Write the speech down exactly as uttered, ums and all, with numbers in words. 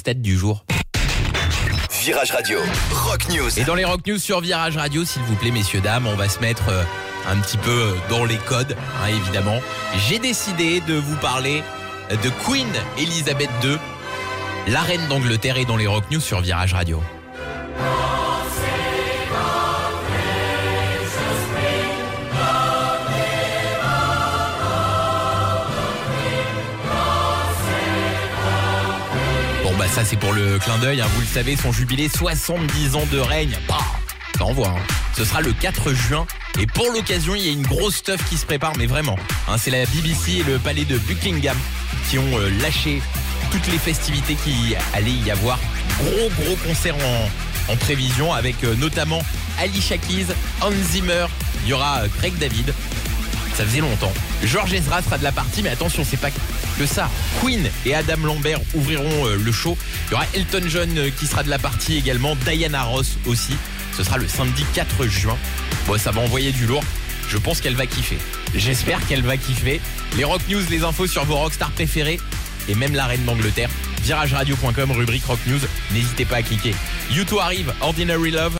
stats du jour. Virage Radio, Rock News. Et dans les Rock News sur Virage Radio, s'il vous plaît, messieurs, dames, on va se mettre euh, un petit peu dans les codes, hein, évidemment. J'ai décidé de vous parler de Queen Elizabeth deux, la reine d'Angleterre, et dans les Rock News sur Virage Radio. Bon bah ça c'est pour le clin d'œil, hein, vous le savez, son jubilé soixante-dix ans de règne. Bah, ça envoie, hein. Ce sera le quatre juin. Et pour l'occasion, il y a une grosse stuff qui se prépare, mais vraiment. Hein, c'est la B B C et le palais de Buckingham qui ont euh, lâché toutes les festivités qui allaient y avoir. Gros gros concert en, en prévision avec euh, notamment Alicia Keys, Hans Zimmer, il y aura euh, Craig David. Ça faisait longtemps. George Ezra sera de la partie, mais attention, c'est pas que ça. Queen et Adam Lambert ouvriront euh, le show. Il y aura Elton John euh, qui sera de la partie également, Diana Ross aussi. Ce sera le samedi quatre juin. Bon, ça va envoyer du lourd. Je pense qu'elle va kiffer. J'espère qu'elle va kiffer. Les Rock News, les infos sur vos rockstars préférés et même la reine d'Angleterre. virage radio point com, rubrique Rock News. N'hésitez pas à cliquer. U deux arrive, Ordinary Love.